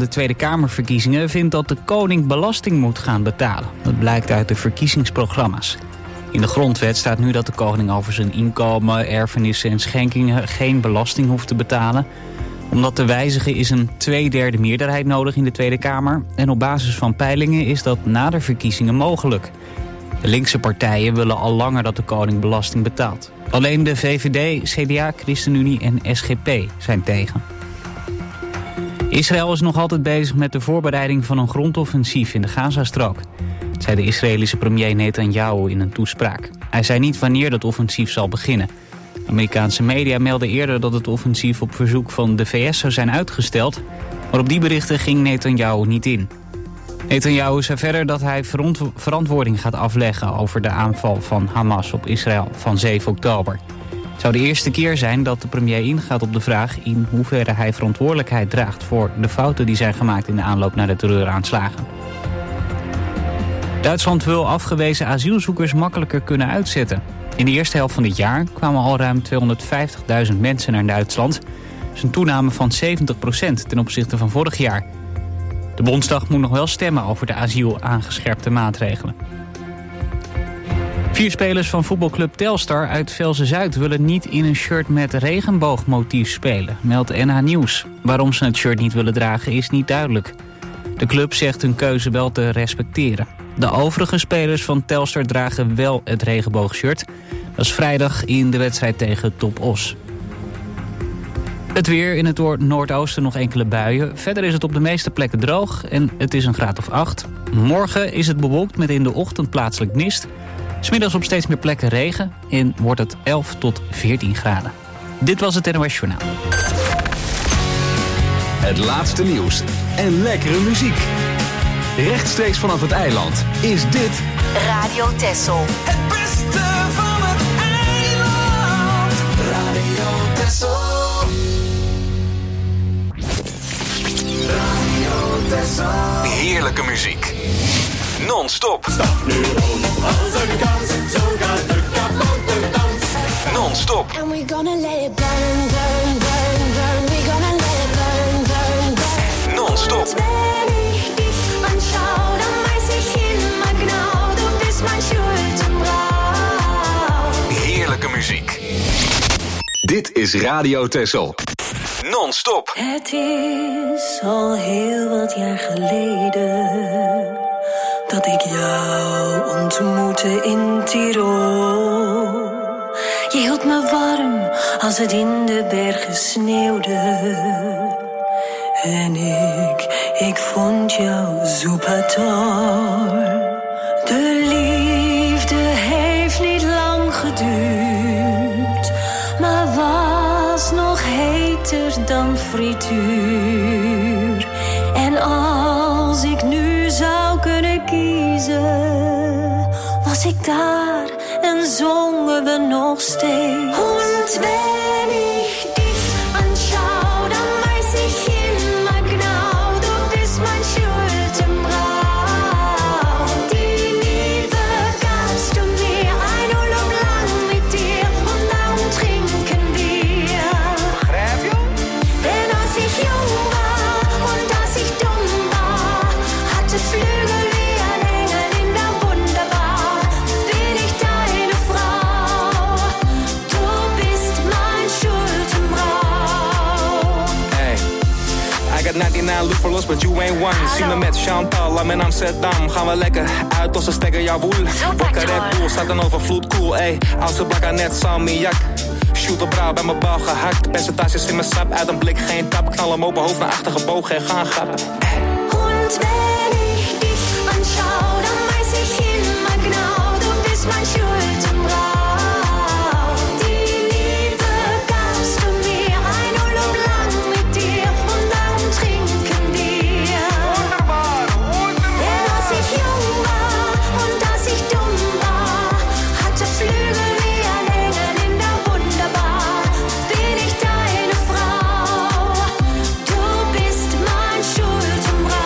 aanstaande Tweede Kamerverkiezingen vindt dat de koning belasting moet gaan betalen. Dat blijkt uit de verkiezingsprogramma's. In de grondwet staat nu dat de koning over zijn inkomen, erfenissen en schenkingen geen belasting hoeft te betalen. Om dat te wijzigen is een 2/3 meerderheid nodig in de Tweede Kamer. En op basis van peilingen is dat na de verkiezingen mogelijk. De linkse partijen willen al langer dat de koning belasting betaalt. Alleen de VVD, CDA, ChristenUnie en SGP zijn tegen. Israël is nog altijd bezig met de voorbereiding van een grondoffensief in de Gazastrook. Dat zei de Israëlische premier Netanyahu in een toespraak. Hij zei niet wanneer dat offensief zal beginnen. Amerikaanse media melden eerder dat het offensief op verzoek van de VS zou zijn uitgesteld. Maar op die berichten ging Netanyahu niet in. Netanyahu zei verder dat hij verantwoording gaat afleggen over de aanval van Hamas op Israël van 7 oktober. Het zou de eerste keer zijn dat de premier ingaat op de vraag in hoeverre hij verantwoordelijkheid draagt voor de fouten die zijn gemaakt in de aanloop naar de terreuraanslagen. Duitsland wil afgewezen asielzoekers makkelijker kunnen uitzetten. In de eerste helft van dit jaar kwamen al ruim 250.000 mensen naar Duitsland. Dat is een toename van 70% ten opzichte van vorig jaar. De Bondsdag moet nog wel stemmen over de asiel-aangescherpte maatregelen. 4 spelers van voetbalclub Telstar uit Velzen-Zuid willen niet in een shirt met regenboogmotief spelen, meldt NH Nieuws. Waarom ze het shirt niet willen dragen is niet duidelijk. De club zegt hun keuze wel te respecteren. De overige spelers van Telstar dragen wel het regenboogshirt. Dat is vrijdag in de wedstrijd tegen Top Os. Het weer, in het noordoosten nog enkele buien. Verder is het op de meeste plekken droog en het is een graad of 8. Morgen is het bewolkt met in de ochtend plaatselijk mist. 's Middags op steeds meer plekken regen en wordt het 11 tot 14 graden. Dit was het NOS Journaal. Het laatste nieuws en lekkere muziek. Rechtstreeks vanaf het eiland is dit Radio Texel. Het beste van het eiland. Radio Texel. Radio Texel. heerlijke muziek. Non-stop. Stap nu om als een kans, zo gaat de kapotte dans. Non-stop. And we're gonna let it burn, burn, burn, burn. We're gonna let it burn, burn, burn. Non-stop. Wenn ich dich anschau, dann weiß ich immer genau, du bist mein Schuldenbrau. Heerlijke muziek. Dit is Radio Texel. Non-stop. Het is al heel wat jaar geleden dat ik jou ontmoette in Tirol. Je hield me warm als het in de bergen sneeuwde. En ik vond jou zoepator. De liefde heeft niet lang geduurd, maar was nog heter dan frituur. En als ik nu zou kunnen kiezen, was ik daar en zongen we nog steeds. Und wenn ich dich anschau, dann weiß ich immer genau, du bist mein Schuldenbrau. Die Liebe gabst du mir ein Urlaub lang mit dir und darum trinken wir. Denn als ich jung war und als ich dumm war, hatte Flügel wie ein Engel in der Wunderbar. Bin ich deine Frau, du bist mein Schuldenbrau. Hey, I got 99 look for lost, but you ain't one. Zie me met Chantal, I'm in Amsterdam. Gaan we lekker uit als ze stekken jouw woel. Wakker Red Bull, staat een overvloed, cool, ey. Oudste blakka net salmiak. Shoot op brouw, bij mijn bal gehakt. Percentages in mijn sap, uit een blik geen tap. Knal hem open, hoofd naar achter gebogen en gaan grappen. Und wenn ich dich anschau, dann weiß ich immer genau, du bist mein Schuldenbrau. Die Liebe gabst du mir ein Urlaub lang mit dir und darum trinken wir. Denn als ich jung war und als ich dumm war, hatte Flügel wie ein Engel in der Wunderbar. Bin ich deine Frau, du bist mein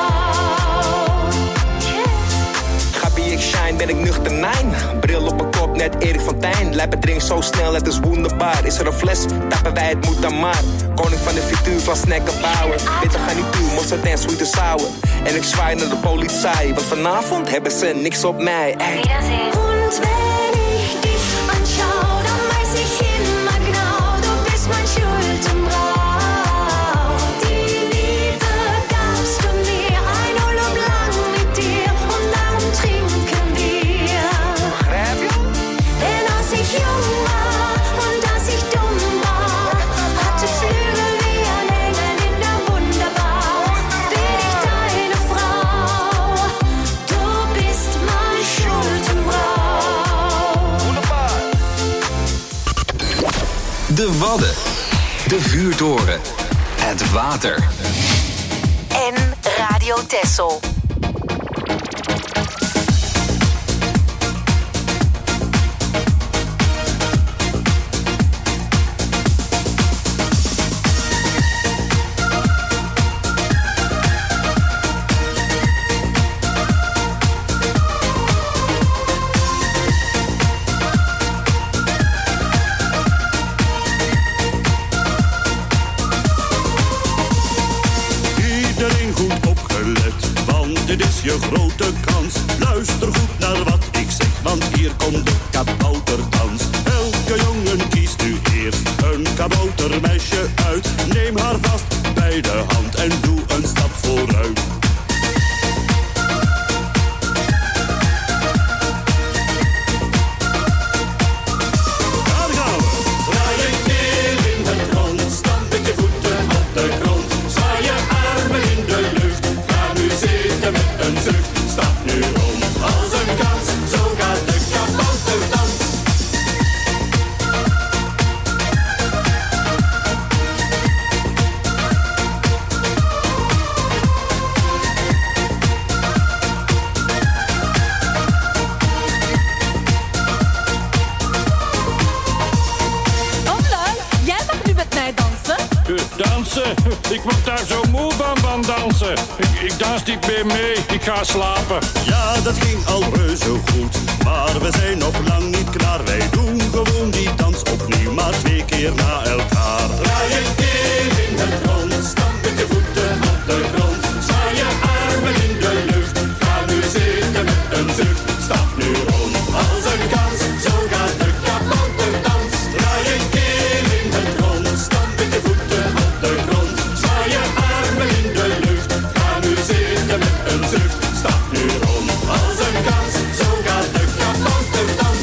Schuldenbrau. Gappie, ik shine, ben ik nuchter, nein. Bril op mijn kop, net Erik van Tijn. Lijpen drink zo snel, het is wonderbaar. Is er een fles, tappen wij het moet dan maar. Koning van de frituur van snacken bouwen. Witte garnituur, mosterd en sweet and sour. En ik zwaai naar de politie, want vanavond hebben ze niks op mij. Ey. Und wenn ich dich anschau, dann weiß ich immer genau, du bist mein Schuldenbrau. Die Liebe gabst du mir, ein Urlaub lang mit dir und darum trinken wir. Denn als ich jung war und als ich dumm war, hatte Flügel wie ein Engel in der Wunderbar. Bin ich deine Frau, du bist mein Schuldenbrau. De Wadden. De Vuurtoren. Het water. En Radio Texel. Iedereen goed opgelet, want dit is je grote kans. Luister goed naar wat ik zeg, want hier komt de kabouterdans. Elke jongen kiest nu eerst een kaboutermeisje uit. Neem haar vast bij de hand en doe een stap vooruit. Daar gaan we! Draai een keer in het rond, stamp met je voeten op de grond. Zwaai je armen in de lucht, ga nu zitten met een zucht. Stap nu rond als een kans, zo gaat de kabouterdans. Omluid, jij mag nu met mij dansen. Dansen? Ik word daar zo moe van dansen. Ik dans niet meer mee, ik ga slapen. Ja, dat ging al reuze goed, maar we zijn nog lang niet klaar. Wij doen gewoon die dans opnieuw, maar 2 keer na elkaar. Draai een keer in het rond, stamp met je voeten op de grond. Zwaai je armen in de lucht, ga nu zitten met een zucht. Stap nu rond als een kans, zo gaat de kabouterdans. Draai een keer in het rond, stamp met je voeten op de grond. Zwaai je armen in de lucht, ga nu zitten met een zucht. Stap nu rond als een kans, zo gaat de kabouterdans.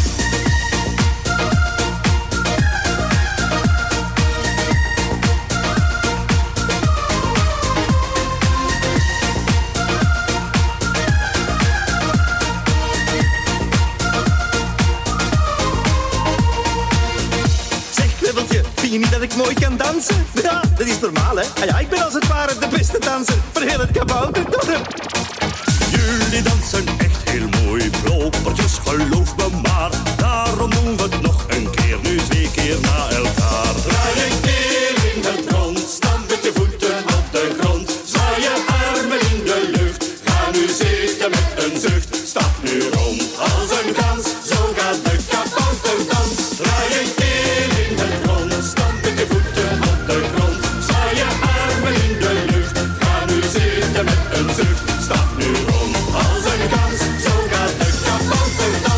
Zeg, Kwebbeltje, vind je niet dat ik mooi kan dansen? Ja, dat is normaal, hè? Ah ja, ik ben als het ware de beste danser voor heel het kabouterdorp. Jullie dansen echt heel mooi, propertjes, geloof me maar. Daarom doen we het nog een keer, nu 2 keer na elkaar. Draai een keer in het rond, stamp met je voeten op de grond. Zwaai je armen in de lucht, ga nu zitten met een zucht. Stap nu rond als een kans, zo gaat de kabouterdans. Draai een keer in het rond, stamp met je voeten op de grond. Zwaai je armen in de lucht, ga nu zitten met een zucht. Stap nu rond als een kans, zo gaat de kabouterdans.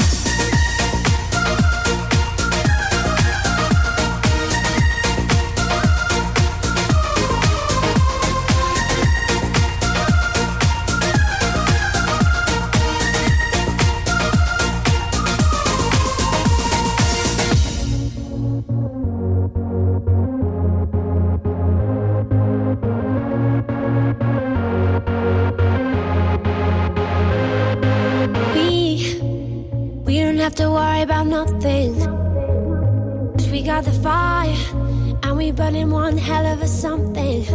We don't have to worry about nothing. 'Cause we got the fire and we burning one hell of a something.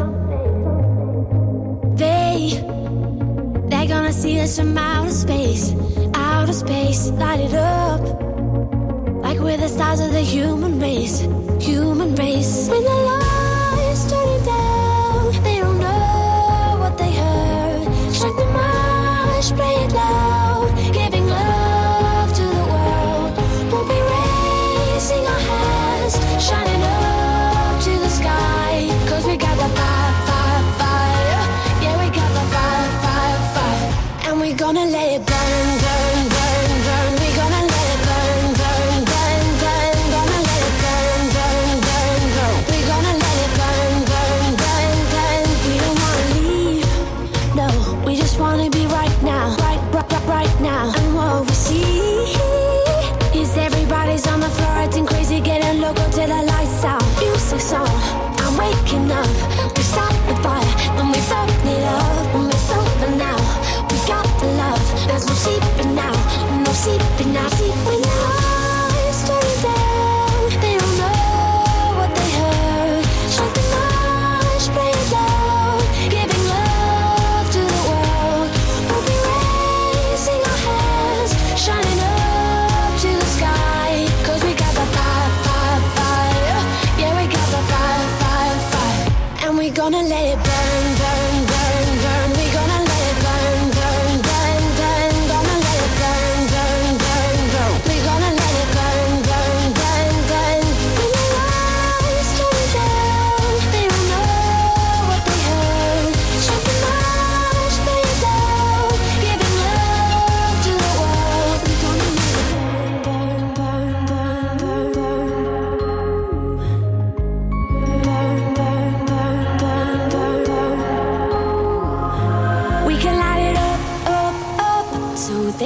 They're gonna see us from outer space, light it up. Like we're the stars of the human race. When the lights turning down, they don't know what they heard. Strike the march, play it loud, giving love to the world.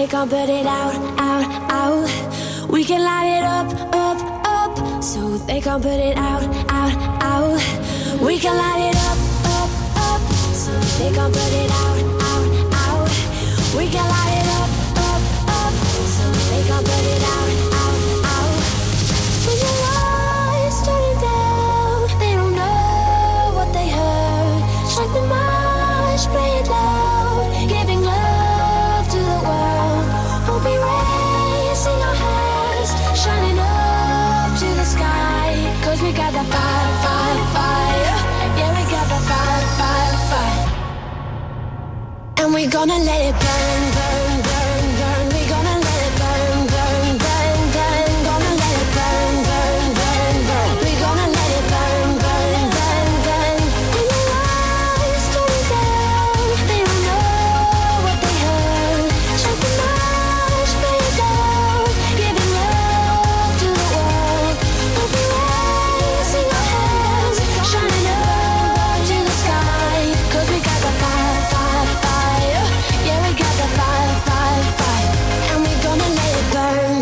they can't put it out, out, out. We can light it up, up, up, so they can't put it out, out, out. We can light it up, up, up, so they can't put it out, out, out. We can light it up, up, up, so they can't put it out, out, out. When your lights turning down, they don't know what they heard. Strike the march, play it loud, giving love to the world. We'll be raising our hands, shining up to the sky. 'Cause we got the fire, fire, fire. Yeah, we got the fire, fire, fire. And we're gonna let it burn, burn, burn, burn. We're gonna let it burn, burn, burn, burn. Gonna let it burn, burn, burn, burn. We're gonna let it burn, burn, burn, burn. When your lights turn down, they don't know what they heard. Strike the march, play it loud, giving love to the world. We'll be raising our hands, shining up to the sky. 'Cause we got the fire, fire, fire. Yeah, we got the fire, fire, fire. And we're gonna let it burn.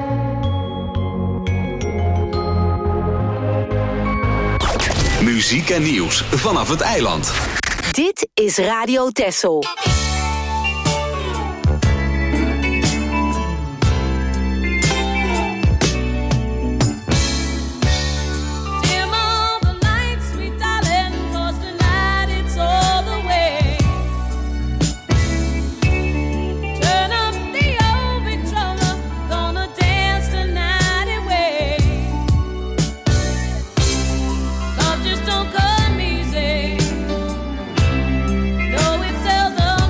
Muziek en nieuws vanaf het eiland. Dit is Radio Texel. Dim all the lights, sweet darling, 'cause tonight it's all the way. Turn up the old Victrola, gonna dance the night away. Love just don't come easy. No, it's seldom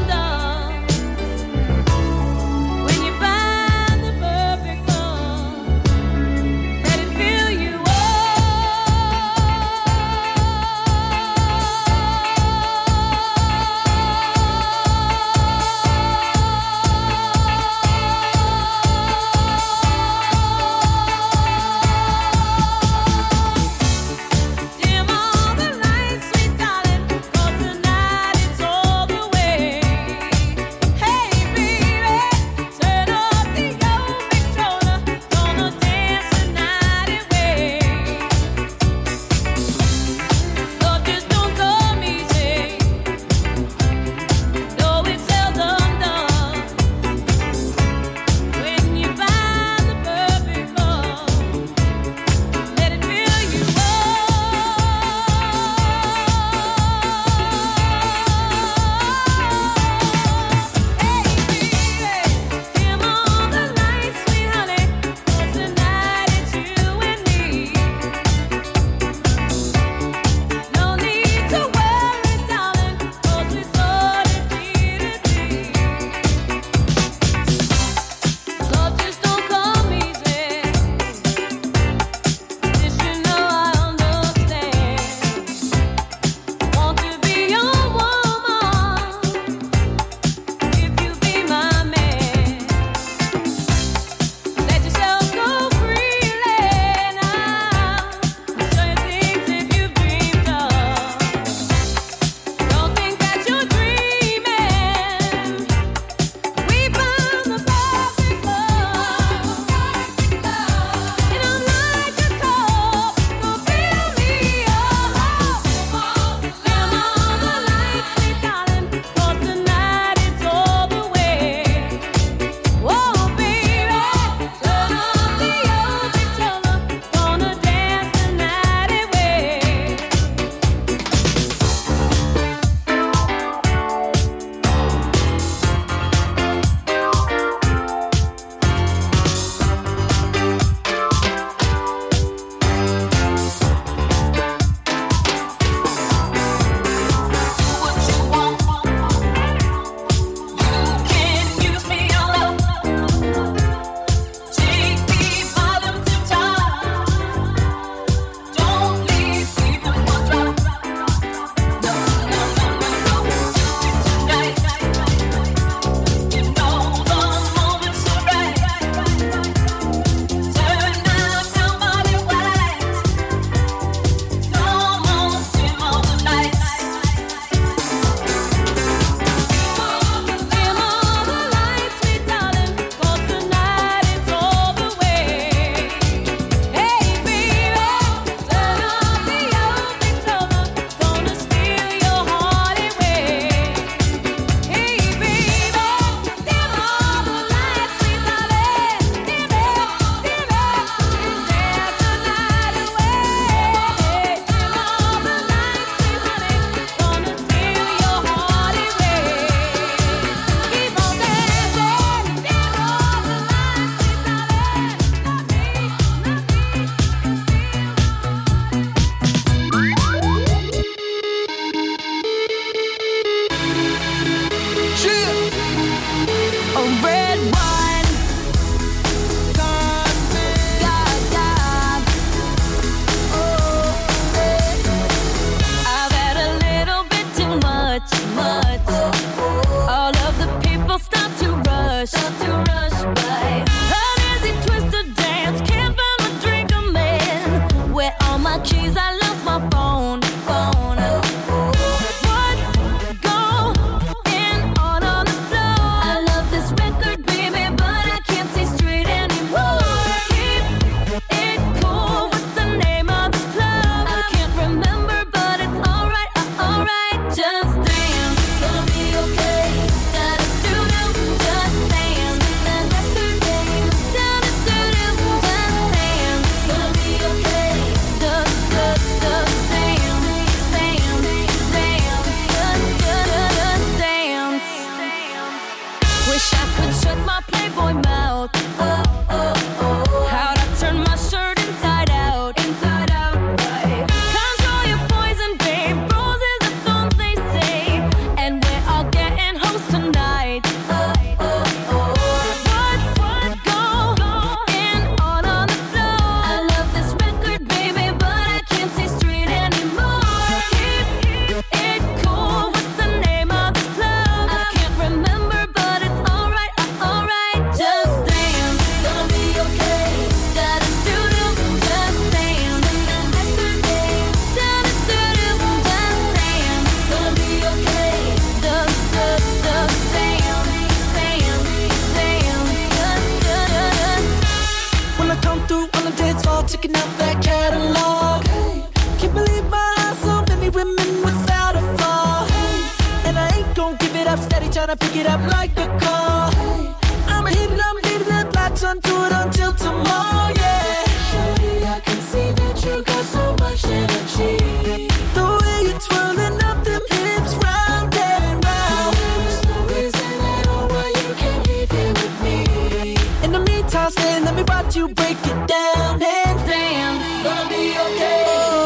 tryna pick it up like a call. I'ma hit it, I'm leaving the lights on, do it until tomorrow, yeah. Shorty, I can see that you got so much energy. The way you're twirling up them hips round and round. There's no reason at all why you can't leave here with me. In the meantime, stay, let me watch you break it down. And damn, gonna be okay.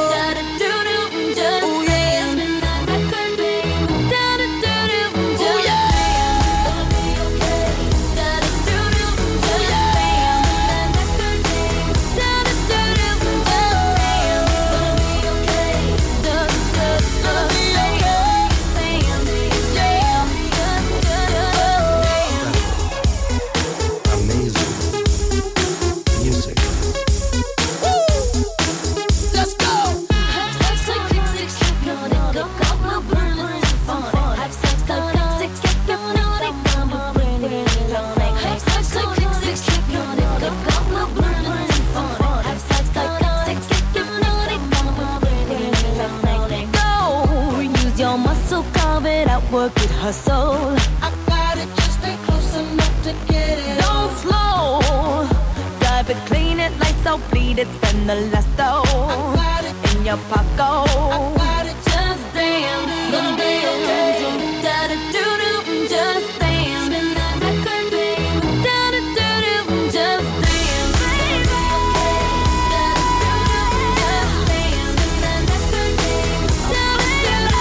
Work it, hustle. I got it, just stay close enough to get it. Don't slow. Drive it, clean it, lights out, bleed it, spend the last dough. I got it in your pocket. I got it, just dance. Gonna be okay. Da da do do, just dance. Spin that record, baby. Da da do do, just dance. Baby, okay. Da da do do, just dance. Spin that record, baby. Da da do do.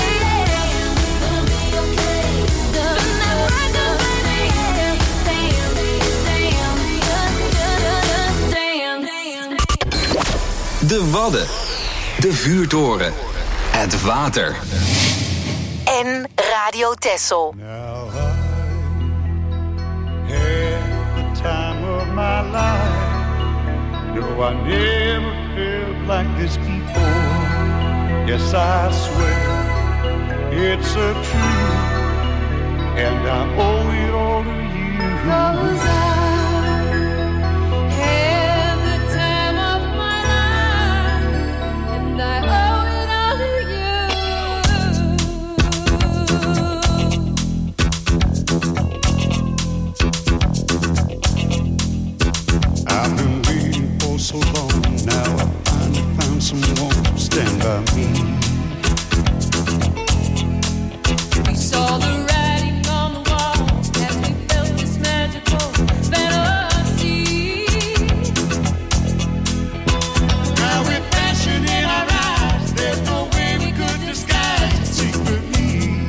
De Wadden. De Vuurtoren. Het water. En Radio Texel. Now I had the time of my life. No, I never felt like this before. Yes, I swear it's a truth, and I owe it all to you. 'Cause so long now, I finally found someone to stand by me. We saw the writing on the wall as we felt this magical fantasy. Now with passion in our eyes, there's no way we could disguise it secretly.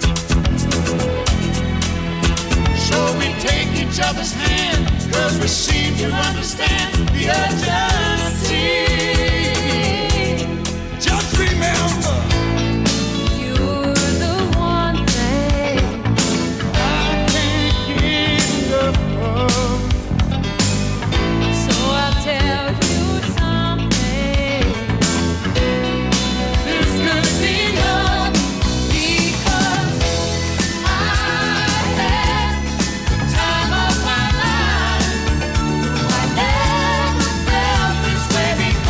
So we take each other's hand, 'cause we seem to understand the urgency. Just remember, You're the one thing I can't get enough of. So I'll tell you something. There's gonna be love, because I had the time of my life. I never felt this way before.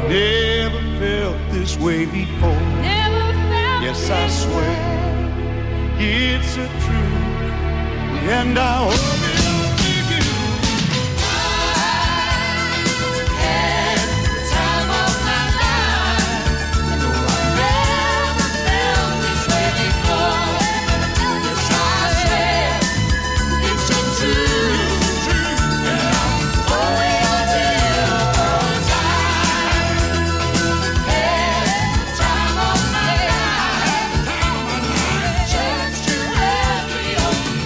Never felt this way before. Never felt yes, I swear it's a truth, and I hope it don't take you. I had the time of my life. No, I never felt this way before. Yes, I swear it's a truth, and I'm only until cause I had the time of my life. Church to every old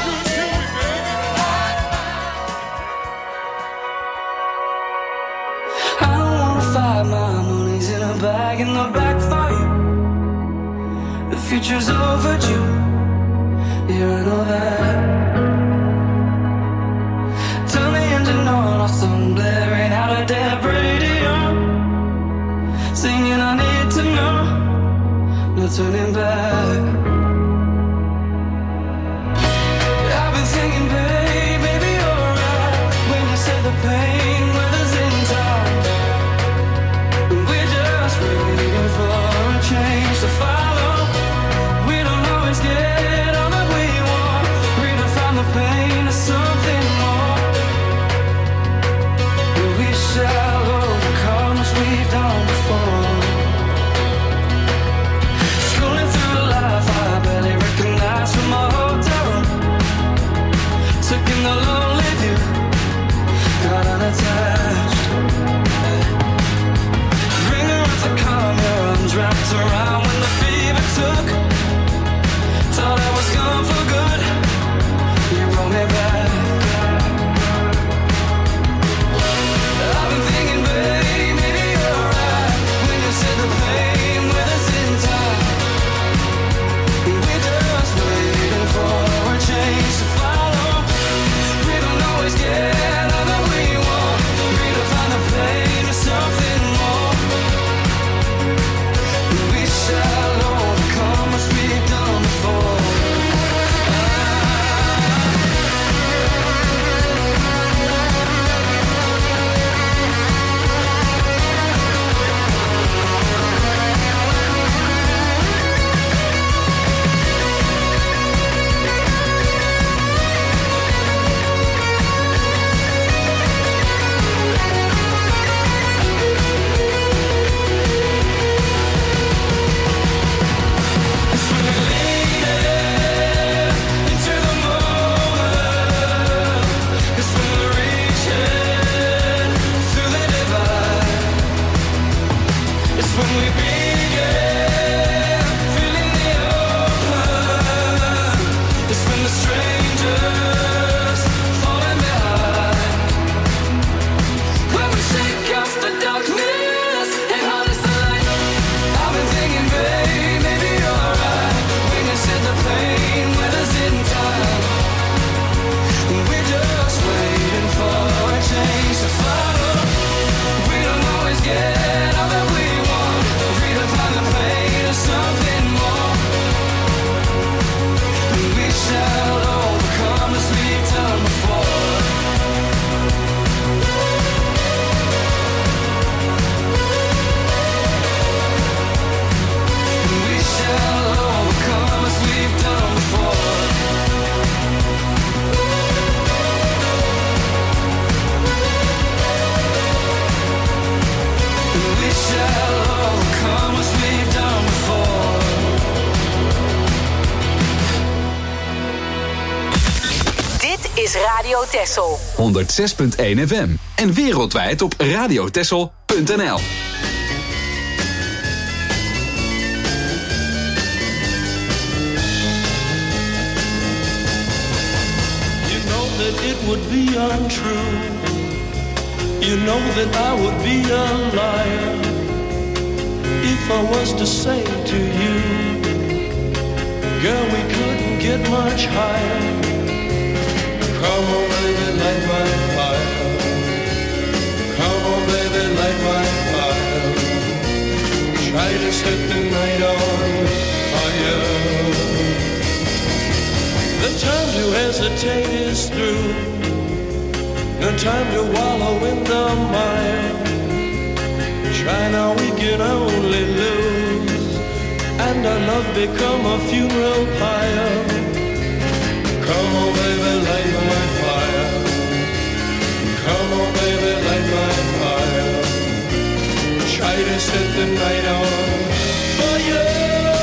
I don't wanna fight, my money's in a bag in the back for you. The future's overdue, yeah, I know that. Turn the engine on, off some blaring out of dead radio. Singing I need to know, no turning back. I've been thinking, babe, maybe you're right when you said the pain weather's in time. We're just waiting for a change to follow. We don't always get all that we want. Redefine the pain to something more. We shall overcome as we've done before. Scrolling through life, I barely recognize from my hotel room. Took in the lonely view, got unattached. Ringer with the calm, your arms wrapped around when the fever took. Thought I was gone for good, you brought me back. I've been thinking, babe, maybe you're right when you said the pain with us in time. We're just waiting for a change to follow. We don't always get all that we want. Redefine the pain to something more. We shall overcome as we've done before. It's when we lean into the moment. It's when we're reaching through the divide. It's when we begin feeling the open. It's when the strangers falling behind. When we shake off the darkness and harness the light. I've been thinking, babe, maybe you're right when you said the pain weather's in time. We're just waiting for a change to follow. We don't always get all that we want. Redefine the pain to something more. We shall overcome as we've done before. We shall overcome as we've done before. We shall overcome as we've done before. Dit is Radio Texel. 106.1 FM en wereldwijd op radiotexel.nl. You know that it would be untrue. You know that I would be a liar if I was to say to you, girl, we couldn't get much higher. Come on, baby, light my fire. Come on, baby, light my fire. Try to set the night on fire. The time to hesitate is through. No time to wallow in the mire. Try now, we can only lose, and our love become a funeral pyre. Come on, baby, light my fire. Come on, baby, light my fire. Try to set the night on fire.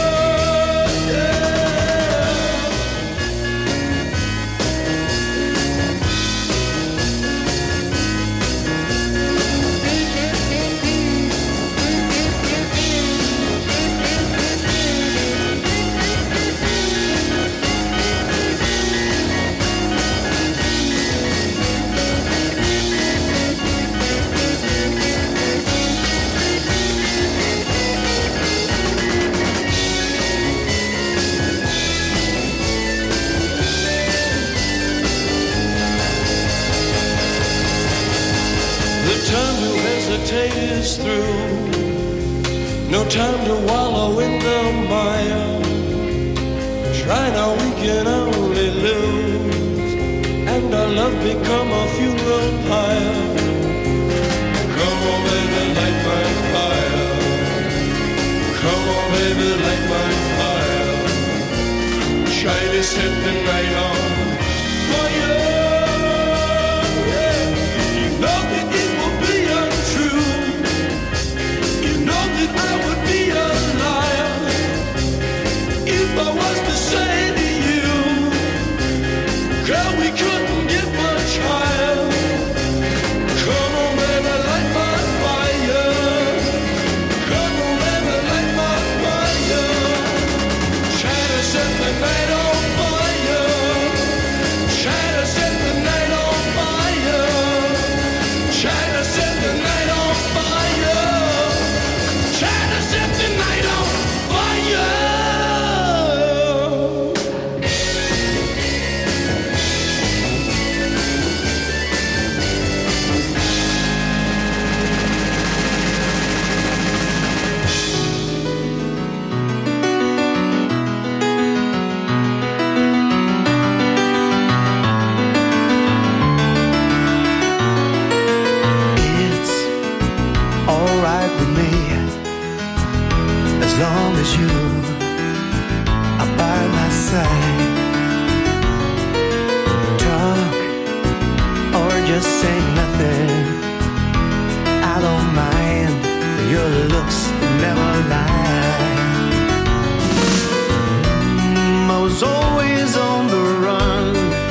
Is through. No time to wallow in the mire. Try now, we can only lose, and our love become a funeral pyre. Come on, baby, light my fire. Come on, baby, light my fire. Try to set the night on fire. I would be a liar if I was to say to you, girl, we couldn't get much higher. Come on, baby, light my fire. Come on, baby, light my fire. Try to set the night on fire. Try to set the night on fire. Try to set the night on fire. Try to set the night on fire. It's all right with me, as long as you are by my side. Talk or just say nothing, I don't mind. Your looks never lie. I was always on the run,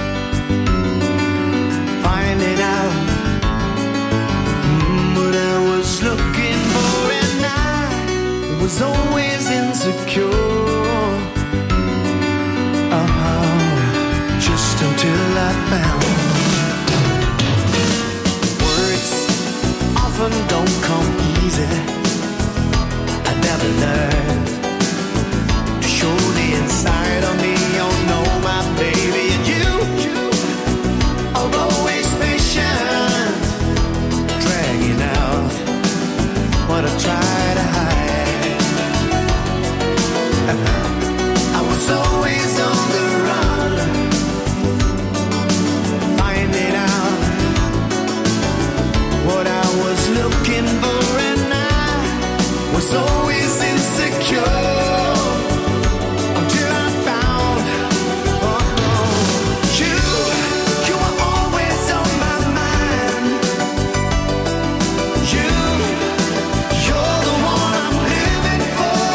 finding out what I was looking for, and I was always insecure. Just until I found words often don't come easy. I never learned to show the inside of me. Oh no, my baby, and you are always patient, dragging out what I try to hide. I was always on the run, finding out what I was looking for, and I was always insecure until I found you. You were always on my mind. You're the one I'm living for.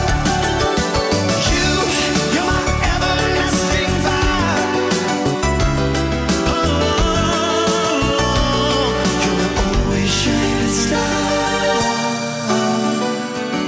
You're my everlasting fire. You're my always shining star.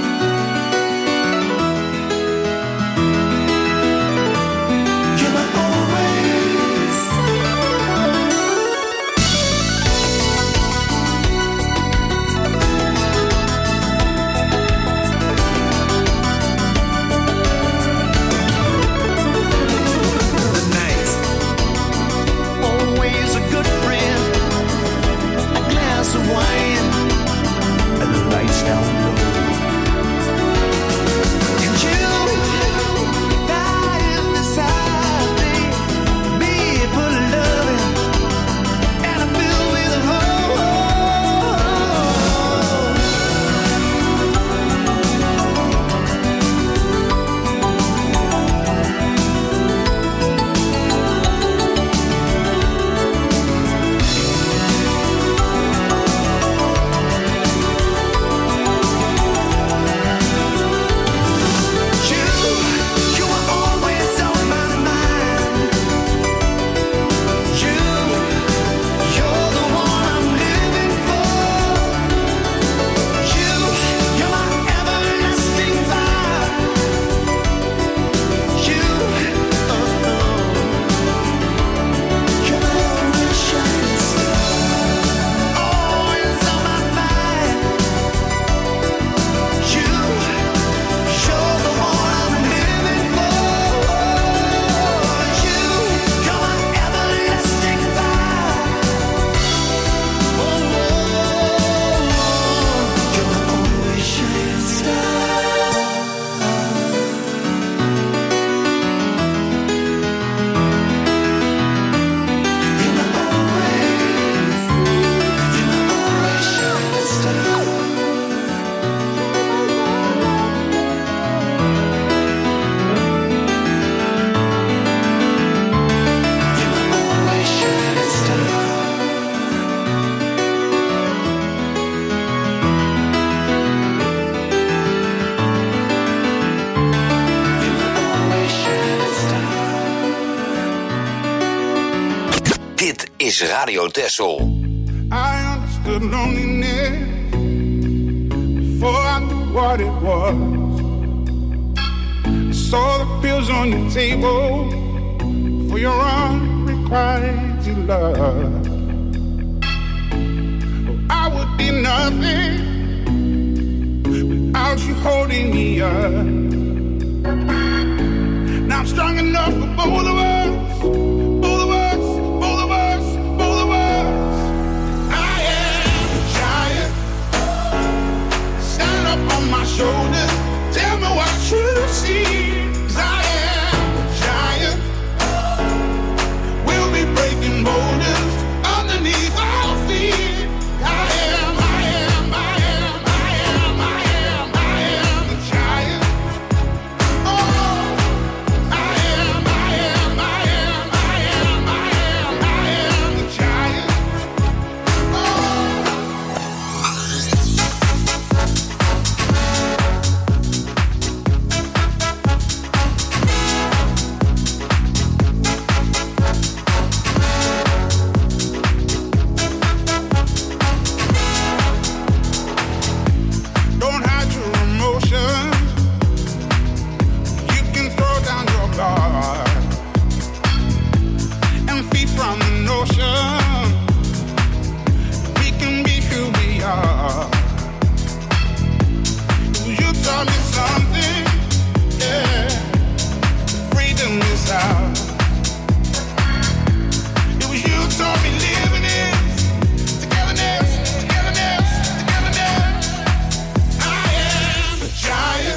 is Radio Texel. I understood loneliness before I knew what it was. I saw the pills on your table for your unrequited love. Oh, I would be nothing without you holding me up. Now I'm strong enough for both of us. Both of us, both of us, both of us. I am a giant. Stand up on my shoulders. Tell me what you see. 'Cause I am a giant. We'll be breaking boulders underneath our feet. I am, I am, I am, I am, I am, I am a giant. Oh, I am, I am, I am, I am, I am, I am a giant. Don't hide your emotions. You can throw down your guard and feed from the notion. We can be who we are. You taught me something, yeah. Freedom is ours. It was you taught me living is togetherness, togetherness, togetherness. I am a giant.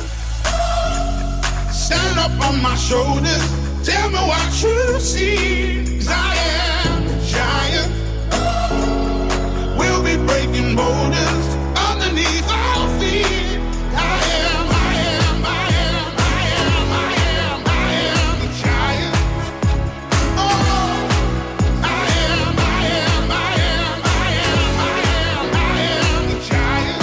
Stand up on my shoulders. Tell me what you see. 'Cause I am a giant. We'll be breaking boulders underneath our feet. I am, I am, I am, I am, I am, I am a giant. Oh, I am, I am, I am, I am, I am, I am a giant.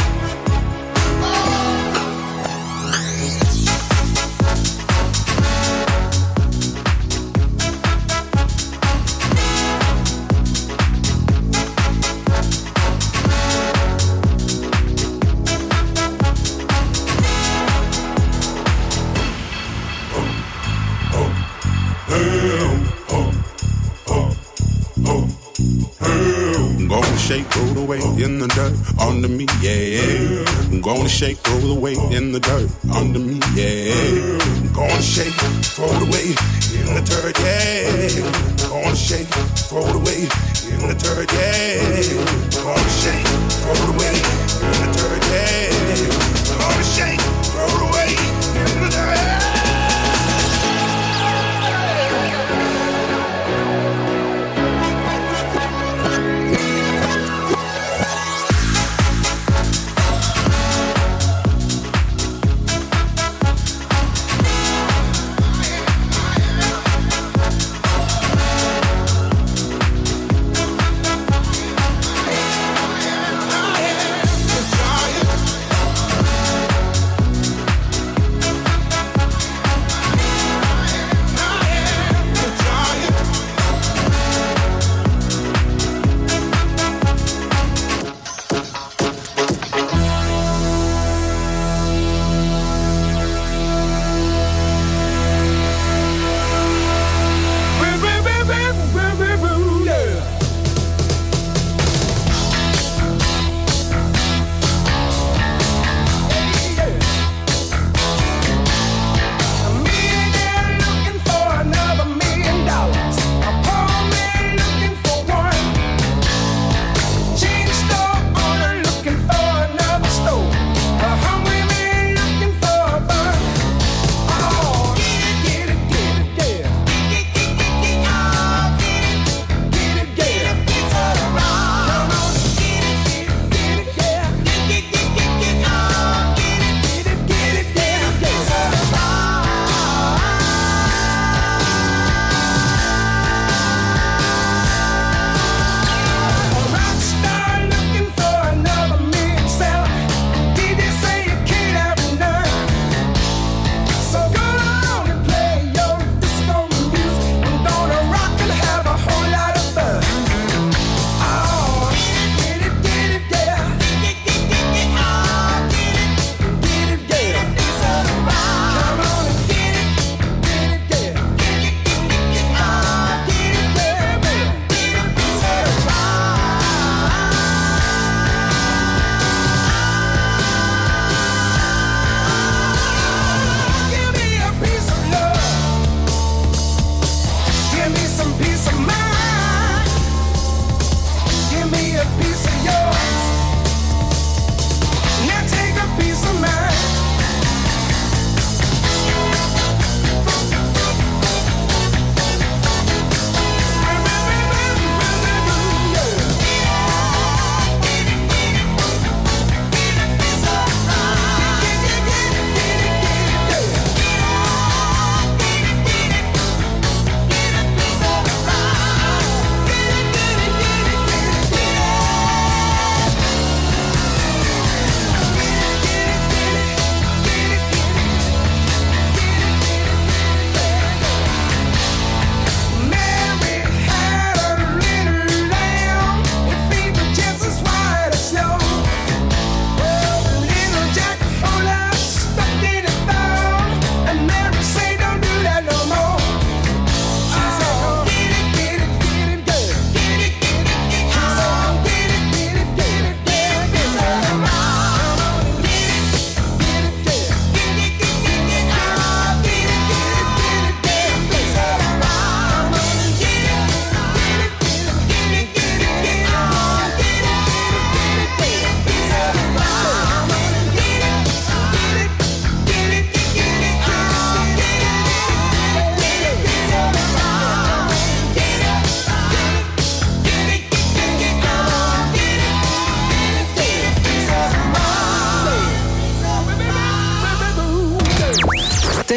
I'm gonna shake, roll away in the dirt under me, yeah. I'm gonna shake, roll away in the dirt under me, yeah. I'm gonna shake, throw it away in the dirt, yeah. I'm gonna shake, throw it away in the dirt, yeah. I'm gonna shake, throw it away in the dirt, yeah. I'm gonna shake, throw it away in the dirt. I am a giant.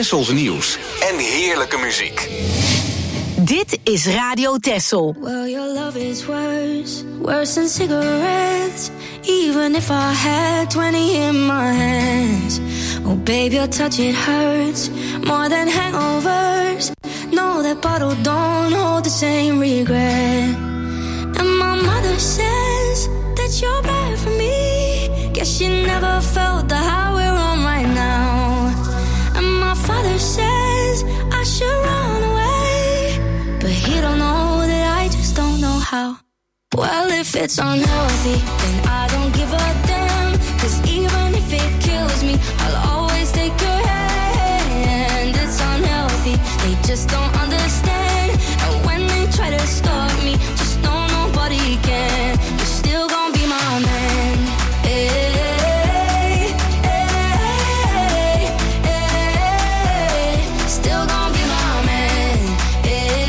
Tessels nieuws en heerlijke muziek. Dit is Radio Tessel. Well, your love is worse than cigarettes. Even if I had 20 in my hands. Oh, babe, your touch, it hurts more than hangovers. No, that bottle don't hold the same regret. And my mother says that you're bad for me. Guess she never felt the high we're on right now. And my father says I should run away, but he don't know that I just don't know how. Well, if it's unhealthy, then I don't give a damn. 'Cause even if it kills me, I'll always take your hand. It's unhealthy, they just don't understand. And when they try to stop me, just know nobody can. You're still gonna be my man. Hey, hey, hey. Still gonna be my man. Hey,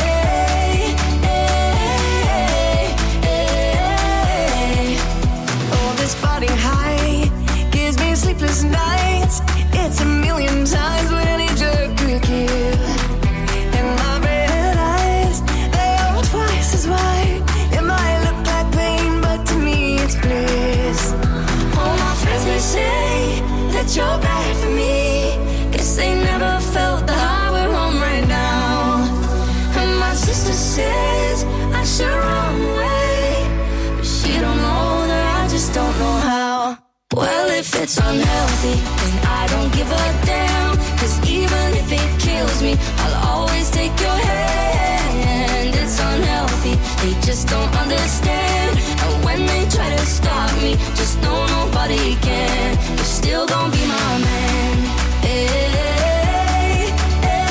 hey, hey. Oh, this body high gives me sleepless nights. It's a million times what any drug could give. And my red eyes, they are twice as wide. It might look like pain, but to me it's bliss. All my friends may say that you're bad for me. Guess they never felt the high we're on right now. And my sister says I should run away, but she don't know that I just don't know how. Well, if it's unhealthy, then I don't give a damn. 'Cause even if it kills me, I'll always take your hand. It's unhealthy, they just don't understand. And when they try to stop me, just know nobody can. You're still gonna be my man. Hey, hey,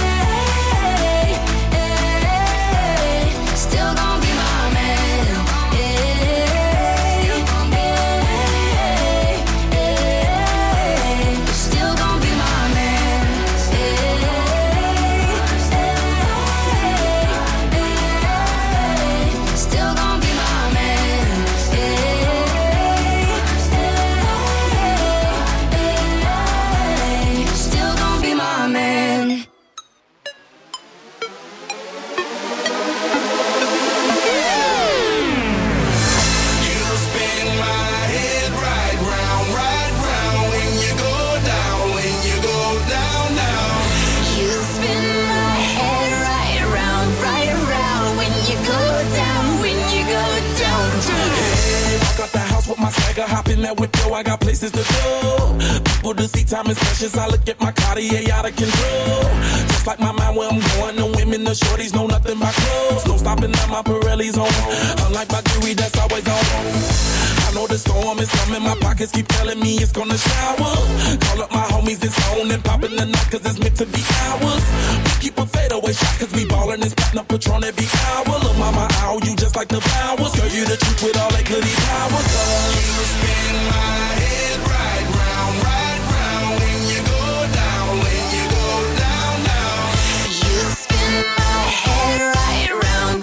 hey. Still gonna be my man. Hey, hey, hey. You're still gonna be my man. Hey, hey, still gonna be my man. Hey, still gonna be my man. You spin my head right round when you go down, when you go down, down. You spin my head right around when you go down, when you go down, down. Hey, walk out the house with my swagger, hop in that whip, yo, I got places to go. People to see, time is precious, I look at my Cartier out of control. Just like my mind where I'm going, the women, the shorties know nothing but clothes. No stopping at my Pirelli's on, unlike my jewelry that's always on. I know the storm is coming, my pockets keep telling me it's gonna shower. Call up my homies, it's on and popping the night 'cause it's meant to be ours. We keep a fadeaway shot 'cause we ballin' and spittin' up Patron every hour. Look, mama, ow, you just like the flowers. Girl, you the truth with all that goodies powers. You spin my head right round when you go down, when you go down, down. You spin my head right around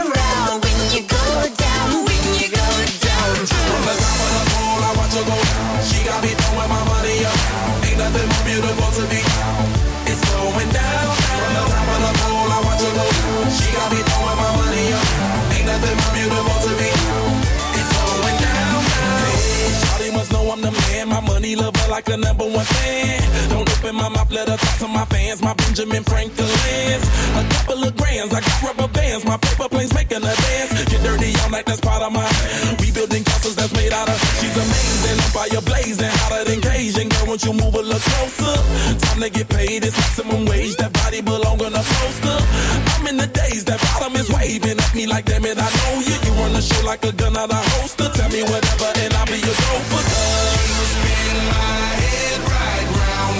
when you go down, when you go down, From the top of the pole, I watch her go down. She got me throwing my money up. Ain't nothing more beautiful to be. It's going down. From the top of the pole, I watch her go down. She got me throwing my money up. Ain't nothing more beautiful to be. It's going down. Hey, shawty must know I'm the man. My money lover like the #1 fan. Don't open my mouth, let her talk to my fans. My Benjamin Franklin's. A couple of grands, I got rubber bands. My paper planes making a dance. Get dirty all night, that's part of my. We building castles that's made out of. She's amazing, on fire blazing, hotter than Cajun. Girl, won't you move a little closer? Time to get paid, it's maximum wage. That body belong on a poster. I'm in the days, that bottom is waving at me like, damn it, I know you. You run the show like a gun out of holster. Tell me whatever and I'll be your gopher. You spin my head right round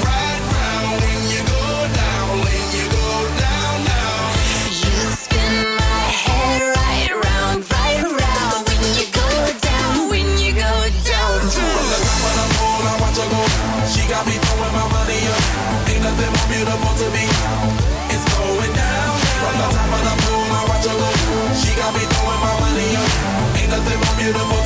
when you go down, when you go down, down. You spin my head right around when you go down, when you go down, From the top of the pole, I watch her go down. She got me throwing my money up. Ain't nothing more beautiful to be. It's going down. From the top of the pole, I watch her go down. She got me throwing my money up. Ain't nothing more beautiful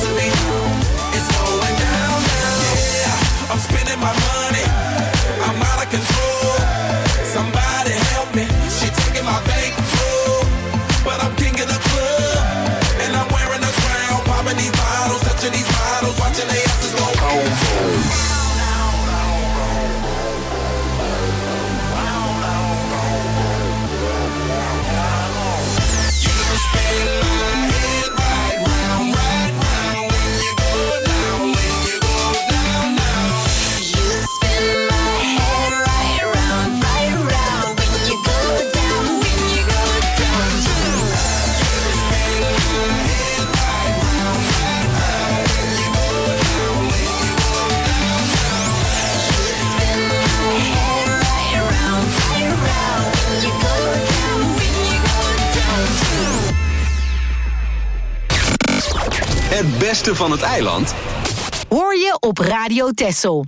Het beste van het eiland hoor je op Radio Texel.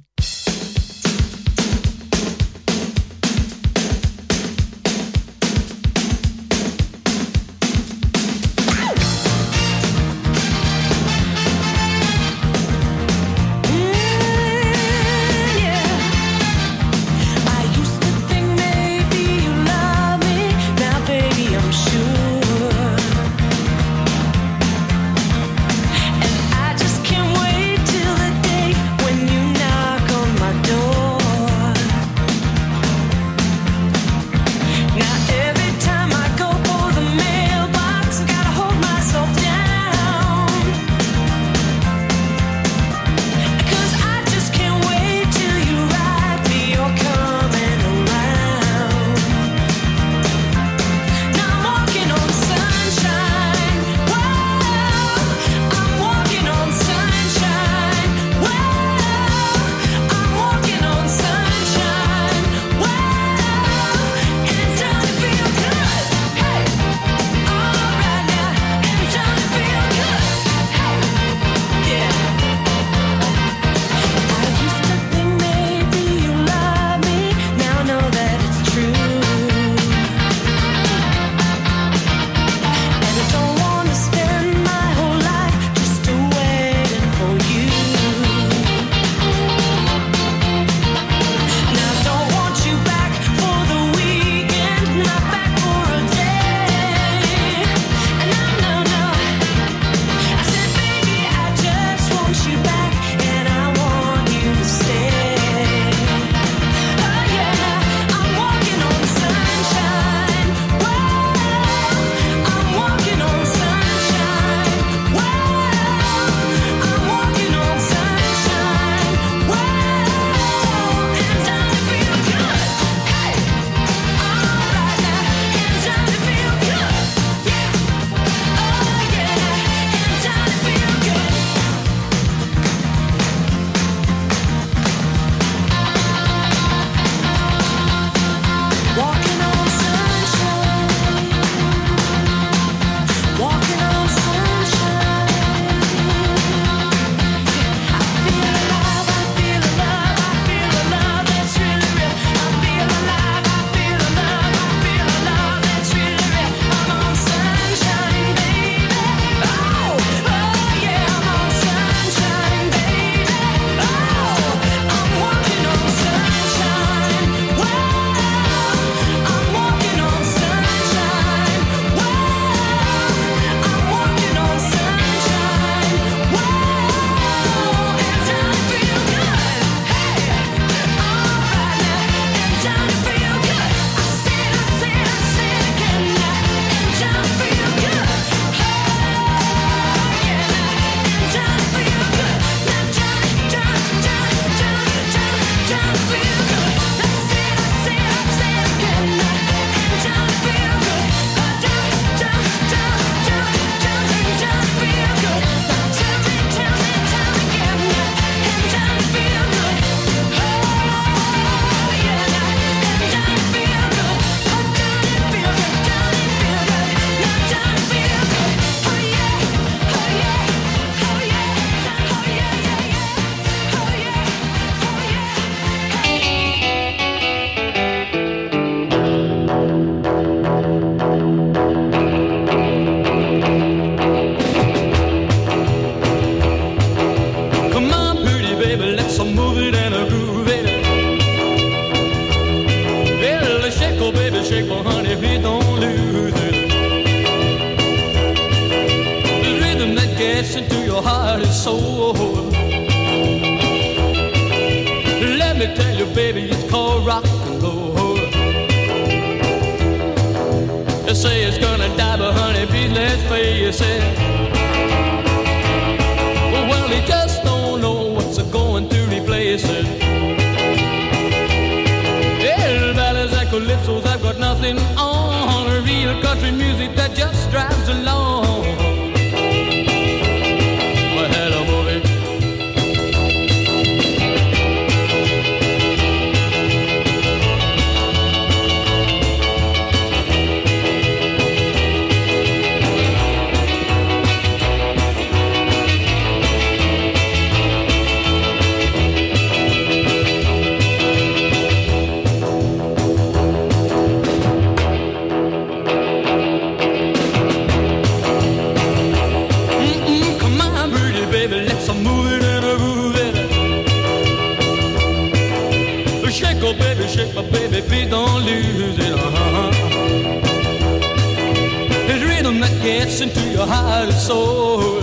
gets into your heart and soul.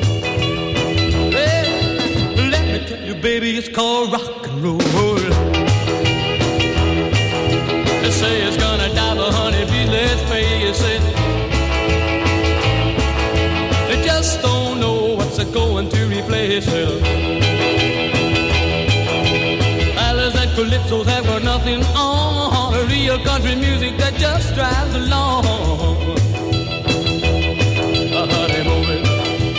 Well, let me tell you, baby, it's called rock and roll. They say it's gonna die, but honey, please let's face it. They just don't know what's going to replace it. Ballads and calypsos have got nothing on. A real country music that just drives along. Honey, move it.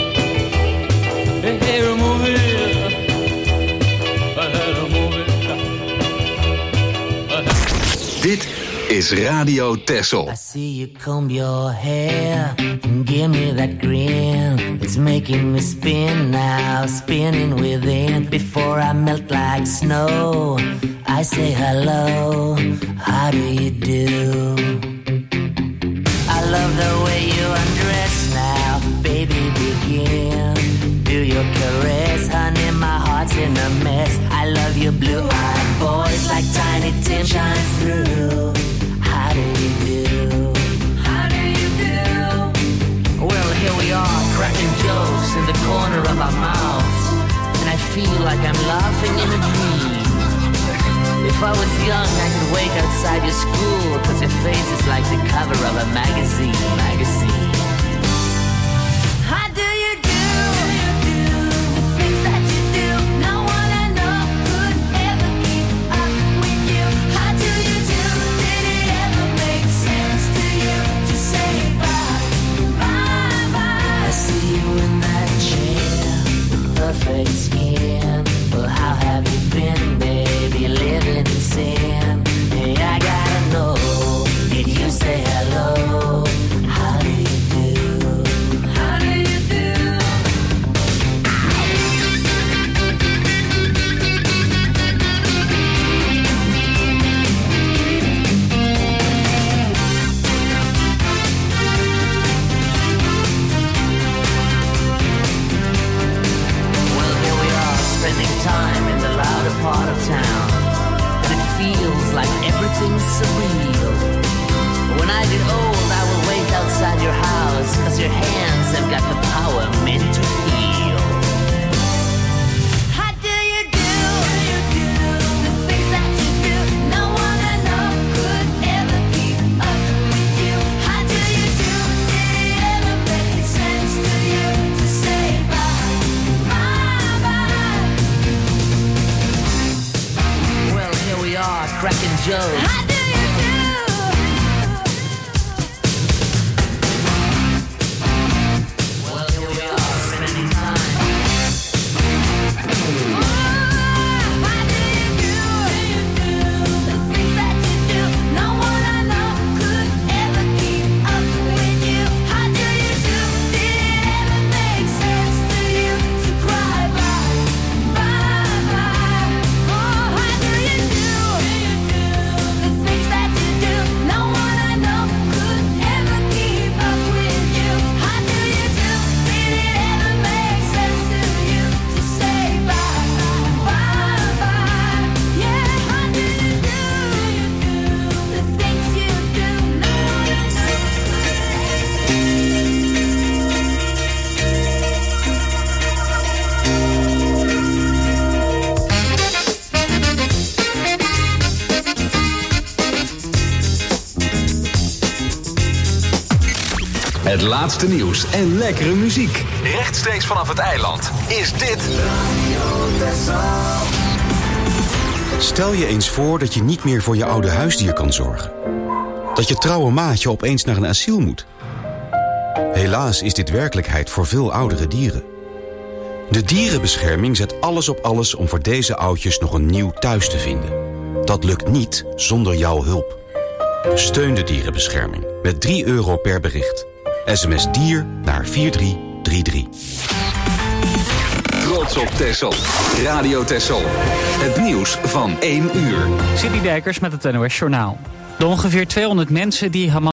Hey, move it. Move it. Dit is Radio Texel. I see you comb your hair and give me that grin. It's making me spin now, spinning within. Before I melt like snow, I say hello, how do you do? I love the way you undress now, baby, begin. Do your caress, honey, my heart's in a mess. I love your blue-eyed voice like Tiny Tim shines through. How do you do? How do you do? Well, here we are, cracking jokes in the corner of our mouths, and I feel like I'm laughing in a dream. If I was young, I could wait outside your school, 'cause your face is like the cover of a magazine. How do you do? The things that you do, no one I know could ever keep up with you. How do you do? Did it ever make sense to you to say bye, bye, bye? I see you in that chair, perfect skin. Well, how have you been, baby? Living in sin. Hey, I gotta know, did you say hello? How do you do? How do you do? Well, here we are, spending time in the louder part of town, and it feels like everything's surreal. When I get old, I will wait outside your house, 'cause your hands have got the power meant to heal. How do you do? The things that you do, no one I know could ever keep up with you. How do you do? Did it ever make sense to you to say bye, bye, bye? Well, here we are, cracking jokes. How do you do? Well, here we are, spending time. How do you do? The things that you do, no one I know could ever keep up with you. How do you do? Did it ever make sense to you to cry bye, bye, bye? Oh, how do you do? The things that you do, no one I know could ever keep up with you. How do you do? Did it ever make sense to you to say bye, bye, bye? Yeah, how do you do? The things you do, no one I know Het laatste nieuws en lekkere muziek. Rechtstreeks vanaf het eiland is dit... Stel je eens voor dat je niet meer voor je oude huisdier kan zorgen. Dat je trouwe maatje opeens naar een asiel moet. Helaas is dit werkelijkheid voor veel oudere dieren. De dierenbescherming zet alles op alles om voor deze oudjes nog een nieuw thuis te vinden. Dat lukt niet zonder jouw hulp. Steun de dierenbescherming met €3 per bericht. SMS dier naar 4333. Trots op Texel. Radio Texel. Het nieuws van 1 uur. Sidney Dijkers met het NOS Journaal. De ongeveer 200 mensen die Hamas